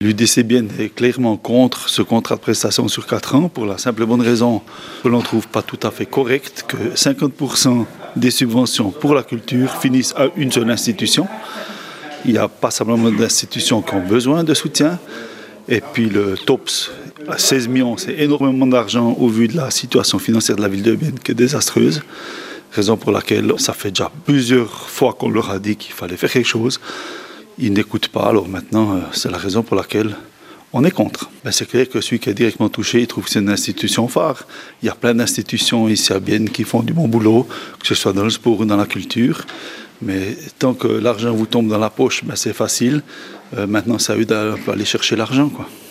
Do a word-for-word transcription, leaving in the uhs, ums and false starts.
L'U D C Bienne est clairement contre ce contrat de prestation sur quatre ans pour la simple et bonne raison que l'on ne trouve pas tout à fait correct que cinquante pour cent des subventions pour la culture finissent à une seule institution. Il n'y a pas simplement d'institutions qui ont besoin de soutien. Et puis le T O P S, à seize millions, c'est énormément d'argent au vu de la situation financière de la ville de Bienne qui est désastreuse. Raison pour laquelle ça fait déjà plusieurs fois qu'on leur a dit qu'il fallait faire quelque chose. Ils n'écoutent pas, alors maintenant, c'est la raison pour laquelle on est contre. Ben, c'est clair que celui qui est directement touché, il trouve que c'est une institution phare. Il y a plein d'institutions ici à Bienne qui font du bon boulot, que ce soit dans le sport ou dans la culture. Mais tant que l'argent vous tombe dans la poche, ben, c'est facile. Euh, maintenant, c'est à eux d'aller chercher l'argent, quoi.